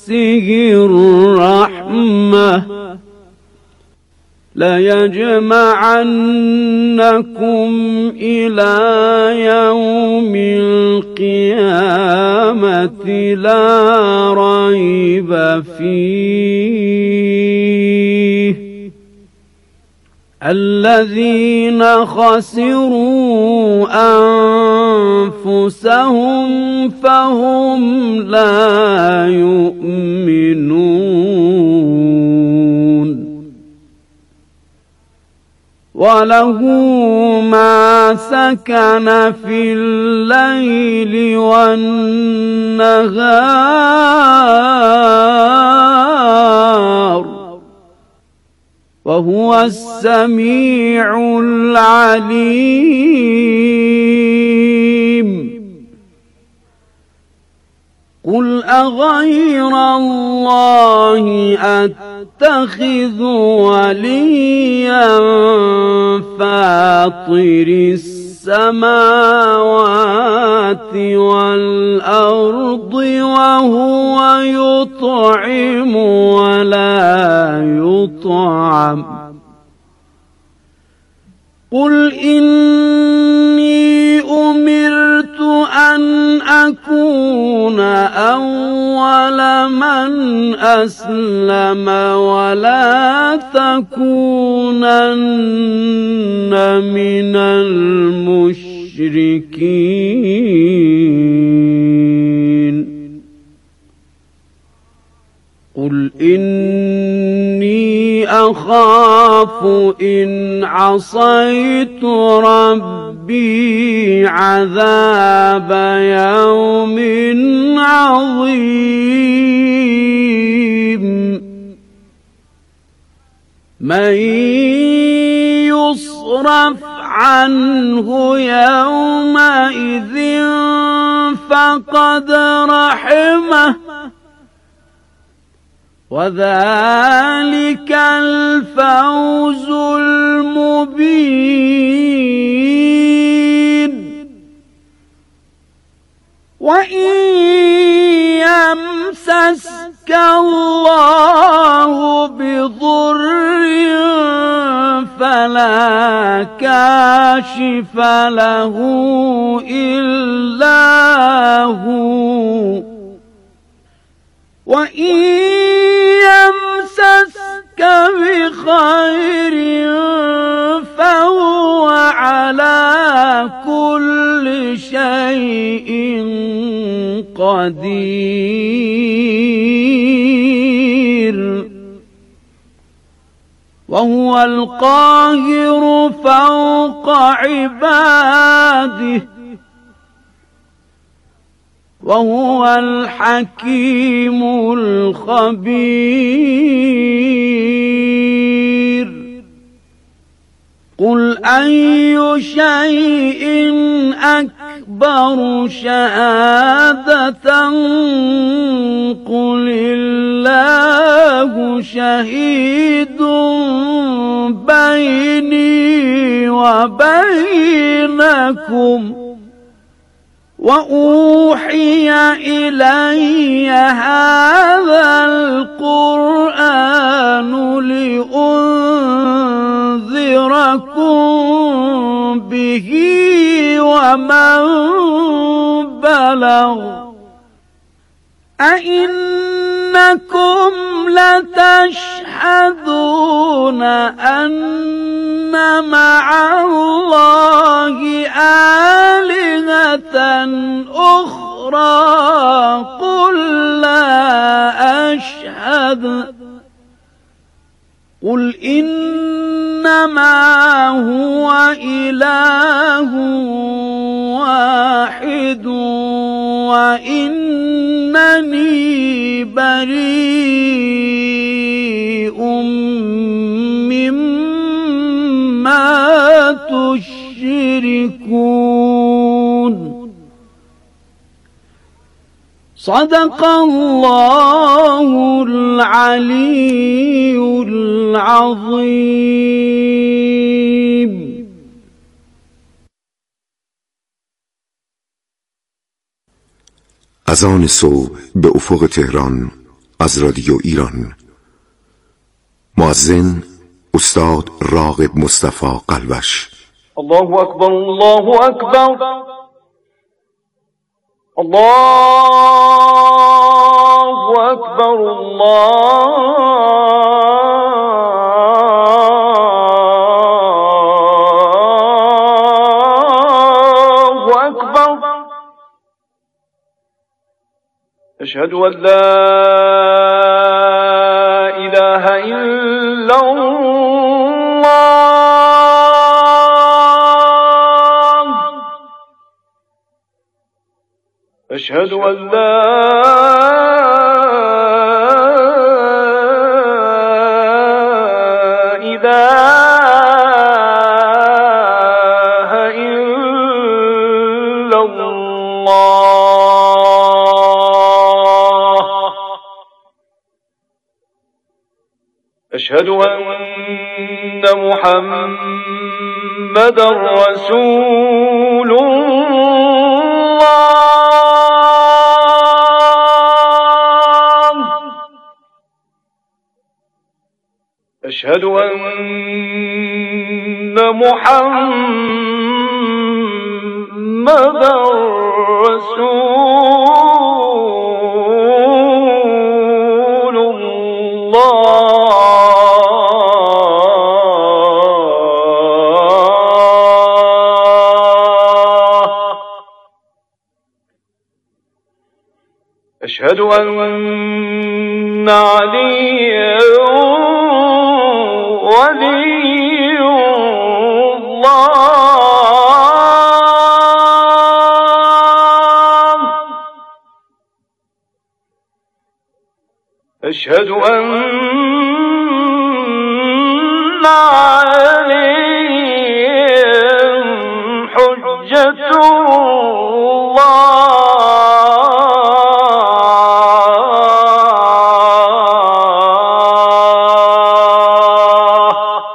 نفسه الرحمة ليجمعنكم إلى يوم القيامة لا ريب فيه الذين خسروا أنفسهم فهم لا يؤمنون وله ما سكن في الليل والنهار وهو السميع العليم قل أغير الله أتخذ وليا فاطر السماوات والأرض وهو يطعم ولا يطعم قل إني أمرت أن أكون أول من أسلم ولا تكونن من المشركين قل إني أخاف إن عصيت ربي عذاب يوم عظيم من يصرف عنه يومئذ فقد رحمه وذلك الفوز المبين وإن يمسسك الله بضر فلا كاشف له إلا هو وإن يمسسك بخير فهو على كل شيء قدير وهو القاهر فوق عباده وهو الحكيم الخبير قل أي شيء أكبر شهادة قل الله شهيد بيني وبينكم وأوحي إلي هذا القرآن لأنذركم به ومن بلغ أئنكم لتشهدون أن مع الله آلهة أخرى قل لا أشهد قل إنما هو إله واحد وإنني بريء مما تشركون صدق الله العلي العظيم. اذان صبح به افق تهران از رادیو ایران. مؤذن استاد راغب مصطفی قلوش. الله اکبر، الله اکبر، الله اکبر، الله اکبر. اشهد ان لا اله الا الله، اشهد ان لا اله الا الله، اشهد ان محمدا رسول الله، اشهد ان محمدا رسول الله، اشهد ان عليا ولي الله، اشهد ان عليهم حجة الله.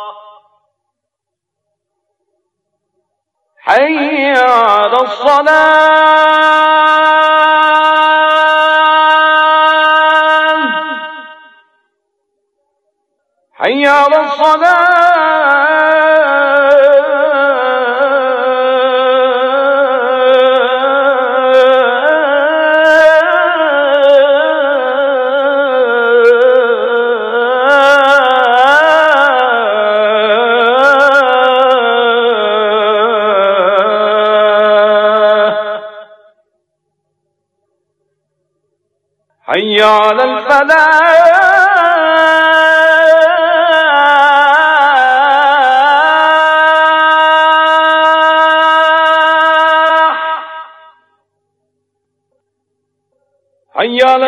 حي على الصلاة، حي على حي على الفلاح، حي على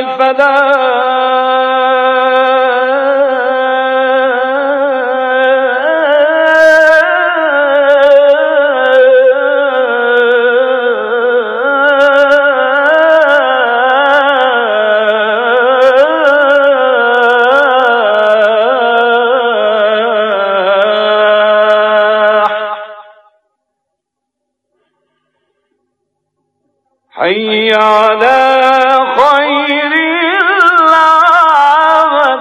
حي على خير العمل،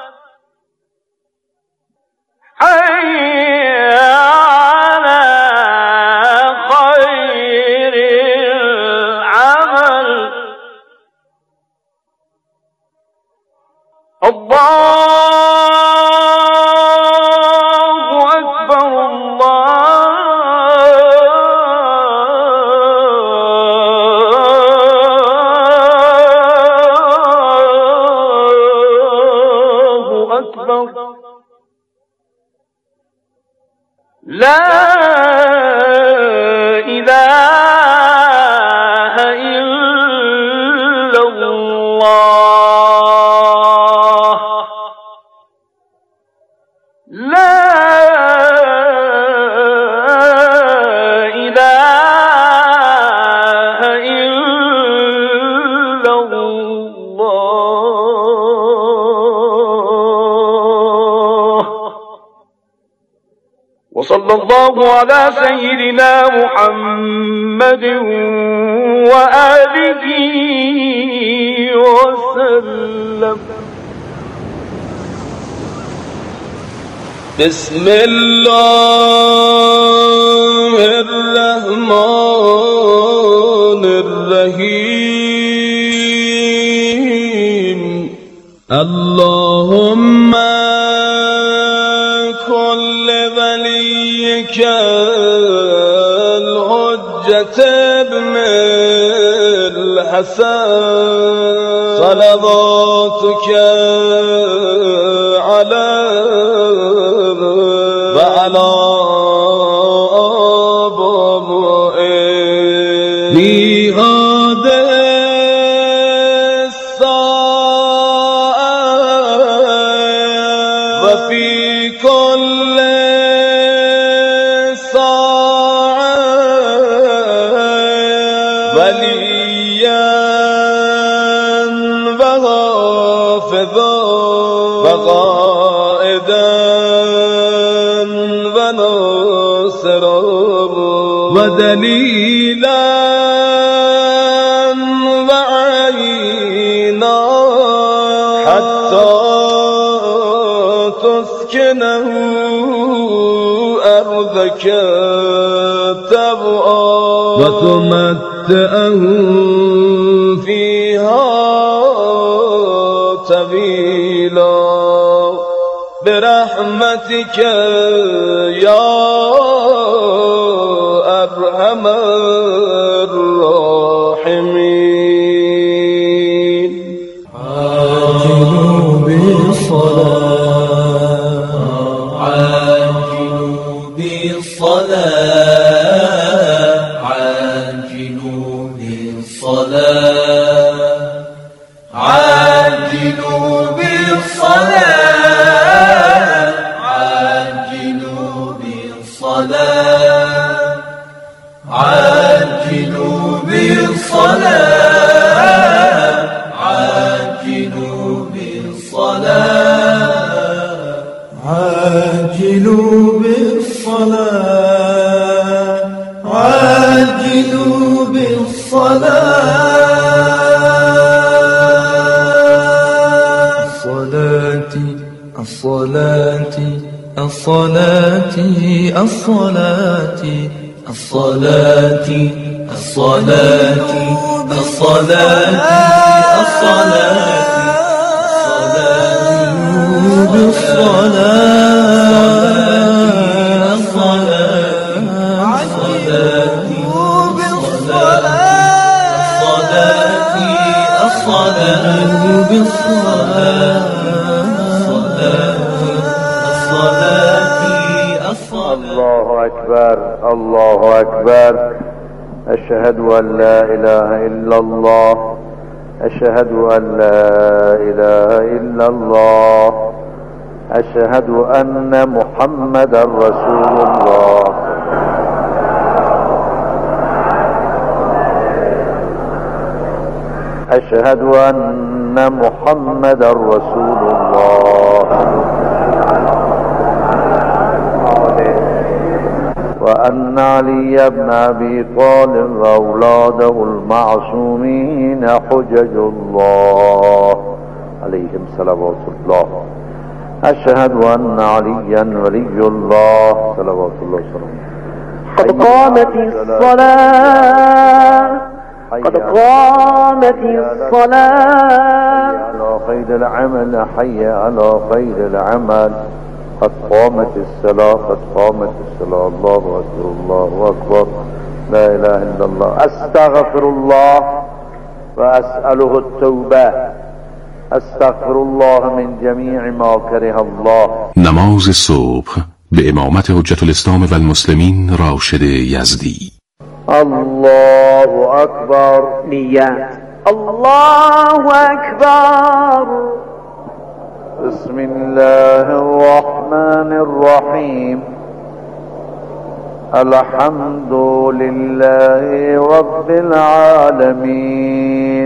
حي على خير العمل. الله أكبر، الله أكبر. لا إله إلا الله، لا إله إلا الله. وصلى الله على سيدنا محمد وآله وسلم. وسلم. بسم الله الرحمن الرحيم. اللهم كل وليك الحجة ابن الحسن صلواتك عليه وعلى آبائه في هذه الساعة وفي كل ساعة وليا وحافظا وقائدا وناصرا ودليلا وعينا حتى تسكنه أرضك طوعا وتمتعه فيها طويلا برحمتك يا أرحم الراحمين. عاجلوا بالصلاة عاجلوا بالصلاة عاجلوا بالصلاة عاجلوا بالصلاة عاجلوا بالصلاة عاجلوا بالصلاة عاجلوا بالصلاة عاجلوا بالصلاة عاجلوا بالصلاة الصلاة الصلاة الصلاة الصلاة الصلاة الصلاة الله أكبر الله أكبر. أشهد أن لا إله إلا الله أشهد أن لا إله إلا الله أشهد أن محمدا رسول الله. أشهد أن محمدا رسول الله وأن علي بن أبي طالب وأولاده المعصومين حجج الله عليهم صلوات الله. أشهد أن عليا ولي الله صلوات الله وسلامه. قد قامت الصلاة قد قامت الصلاة. حي على خير العمل حي على خير العمل. قد قامت الصلاة قد قامت الصلاة. الله أكبر الله أكبر. لا إله إلا الله. أستغفر الله وأسأله التوبة. أستغفر الله من جميع ما كره الله. نماز صبح به امامت حجت الاسلام و المسلمین راشد یزدی. الله أكبر. نیت. الله أكبر. بسم الله الرحمن الرحيم. الحمد لله رب العالمين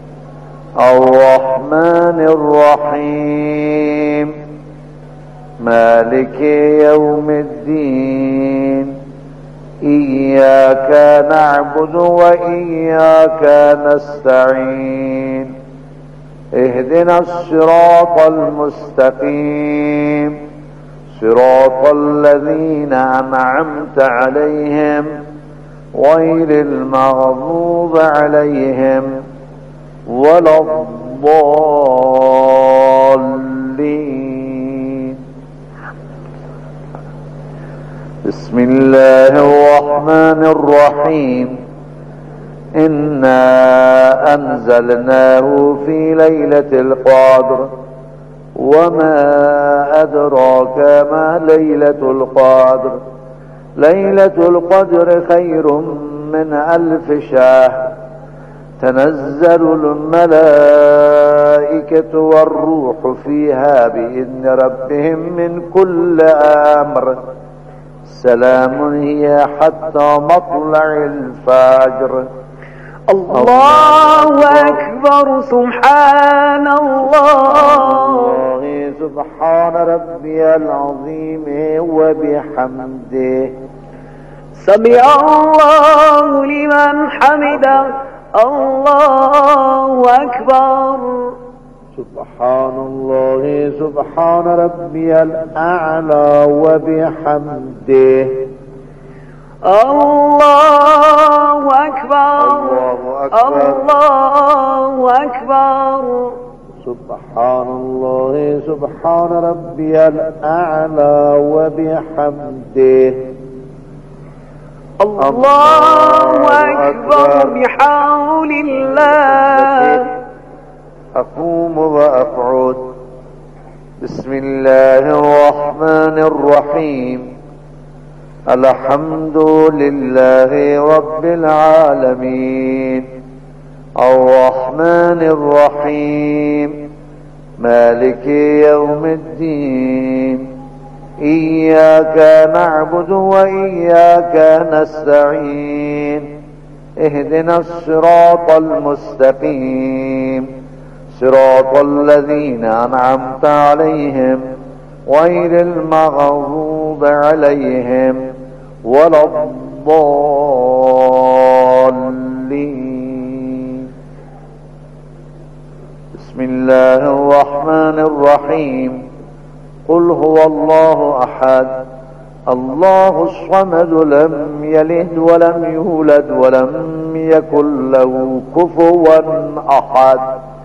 الرحمن الرحيم مالك يوم الدين. إياك نعبد وإياك نستعين. اهدنا الصراط المستقيم صراط الذين أنعمت عليهم غير المغضوب عليهم ولا الضالين. بسم الله الرحمن الرحيم. إنا أنزلناه في ليلة القدر وما أدراك ما ليلة القدر. ليلة القدر خير من 1000 شهر. تنزل الملائكة والروح فيها بإذن ربهم من كل أمر. سلام هي حتى مطلع الفجر. الله أكبر. سبحان الله. سبحان ربي العظيم وبحمده. سمع الله لمن حمده. الله أكبر. سبحان الله سبحان ربي الأعلى وبحمده. الله أكبر. الله أكبر. سبحان الله سبحان ربي الأعلى وبحمده. الله أكبر بحول الله. أقوم وأقعد. بسم الله الرحمن الرحيم. الحمد لله رب العالمين الرحمن الرحيم مالك يوم الدين. إياك نعبد وإياك نستعين. اهدنا الصراط المستقيم صراط الذين أنعمت عليهم غير المغضوب عليهم ولا الضالين. بسم الله الرحمن الرحيم. قل هو الله أحد الله الصمد لم يلد ولم يولد ولم يكن له كفوا أحد.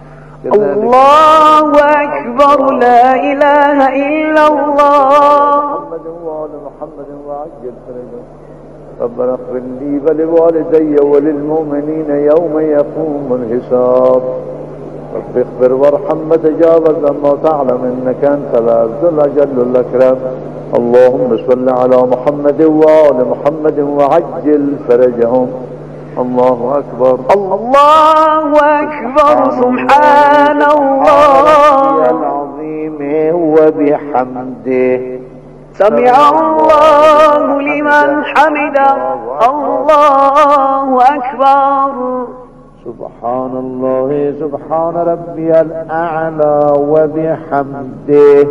الله أكبر. لا إله إلا الله. محمد وآل محمد وعجل فرجهم. ربنا اغفر لي ولوالدي وللمؤمنين يوم يقوم الحساب. رب اغفر وارحم وتجاوز عما تعلم انك انت العز الاجل الاكرم. اللهم صل على محمد وآل محمد وعجل فرجهم. الله أكبر. الله أكبر. سبحان الله العظيم وبحمده. سمع الله لمن حمده. الله أكبر. سبحان الله سبحان ربي الأعلى وبحمده.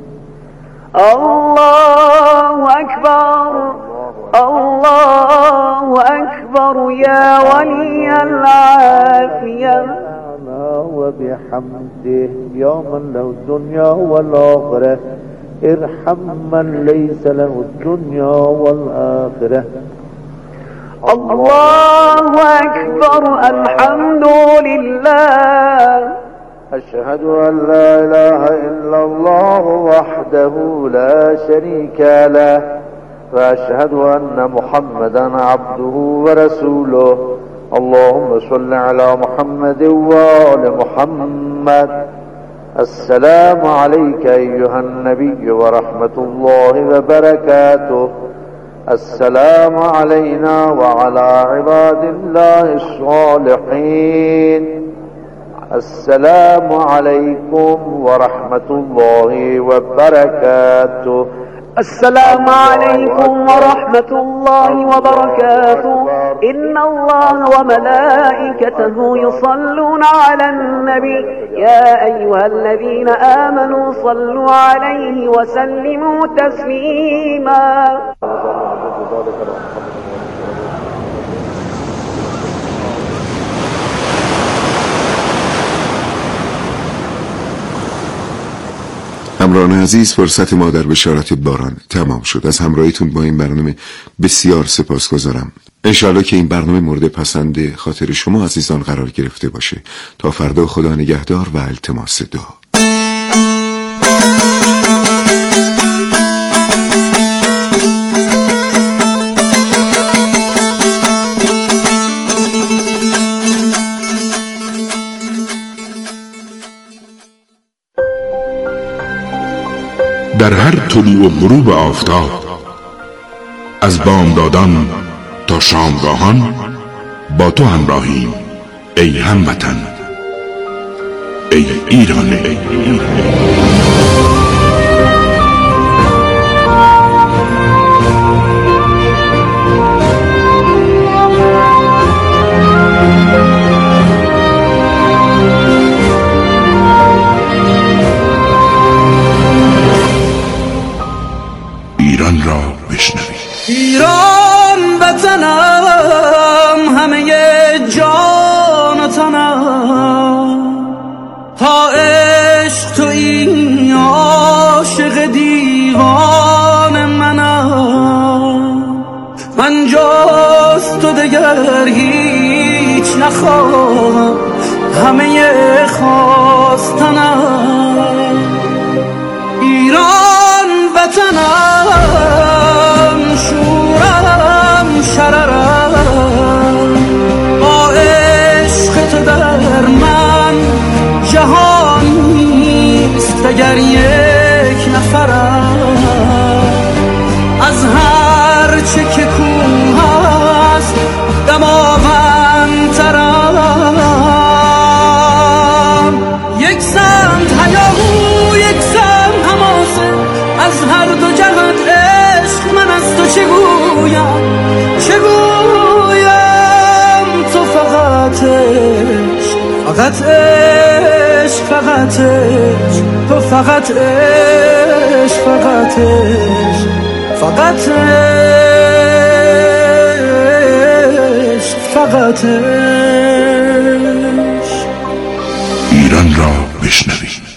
الله أكبر. الله أكبر. يا ولي العافية. وبحمده. يا من له الدنيا والآخرة ارحم من ليس له الدنيا والآخرة. الله أكبر. الحمد لله. أشهد أن لا إله إلا الله وحده لا شريك له وأشهد أن محمدا عبده ورسوله. اللهم صل على محمد وآل محمد. السلام عليك أيها النبي ورحمة الله وبركاته. السلام علينا وعلى عباد الله الصالحين. السلام عليكم ورحمة الله وبركاته. السلام عليكم ورحمة الله وبركاته. إن الله وملائكته يصلون على النبي يا أيها الذين آمنوا صلوا عليه وسلموا تسليما. همراهان عزیز، فرصت ما در بشارت باران تمام شد. از همراهیتون با این برنامه بسیار سپاسگزارم. انشالله که این برنامه مورد پسند خاطر شما عزیزان قرار گرفته باشه. تا فردا، خدا نگهدار و التماس دعا. در هر طلوع و غروب آفتاب، از بامدادان تا شامگاهان، با تو همراهیم ای هموطن، ای ایران. ایران را بشنوید. ایران وطنم، همه جان و تنم، تا عشق تو این عاشق دیوان منم. من جز تو دگر هیچ نخواهم، همه خواستنم. ایران وطنم، شورم شررم، با عشق تو در من جهان نیست دگر یک نفرم. از هر چه که کوه است دماوندترم. یک سمت هیاهو، یک سمت حماسه، از هر دو جهت عشق من از تو چه گویم، چه گویم. تو فقط عشق، فقط عشق، فقط عشق. تو فقط عشق، فقط عشق، فقط عشق، فقط عشق. ایران را بشنوید.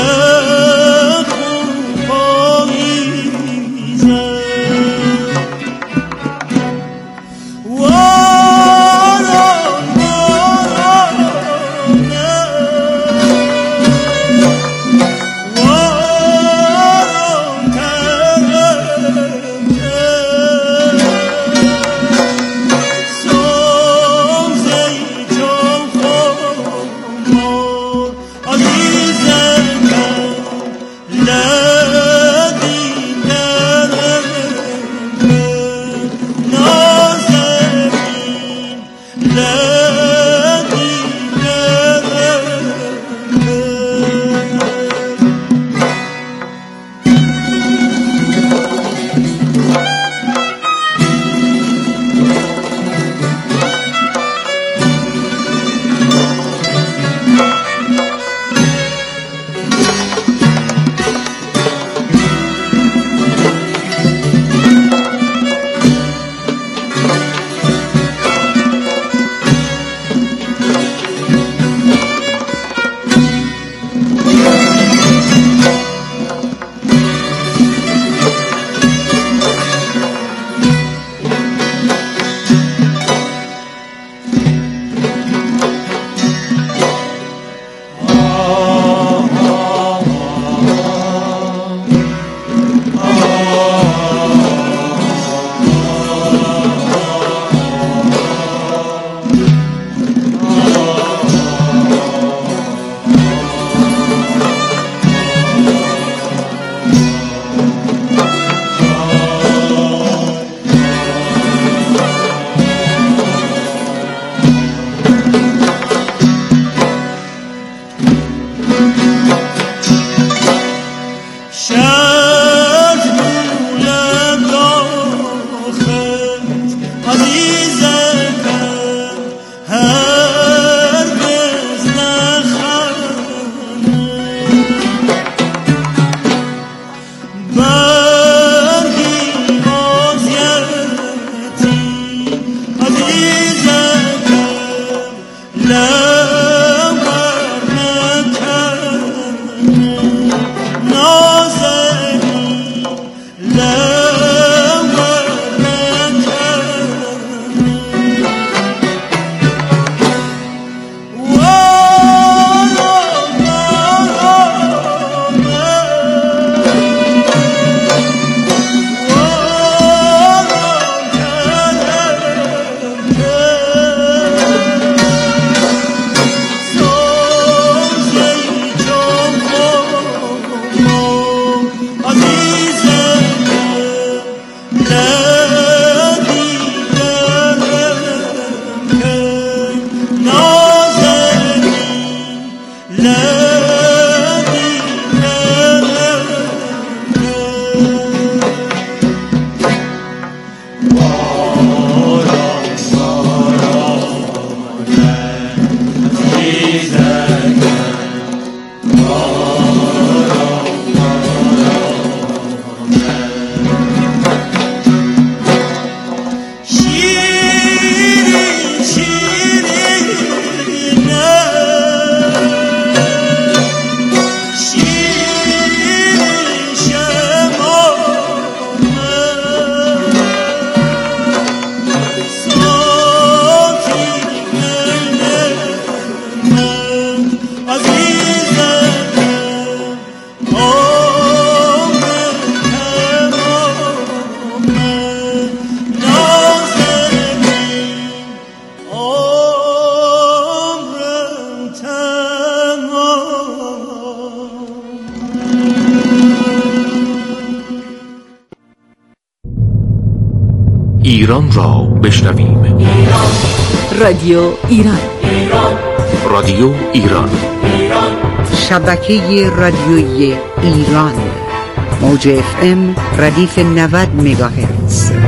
ایران را بشنویم. رادیو ایران. رادیو ایران. شبکه رادیویی ایران. موج FM ردیف 90 مگاهرتز.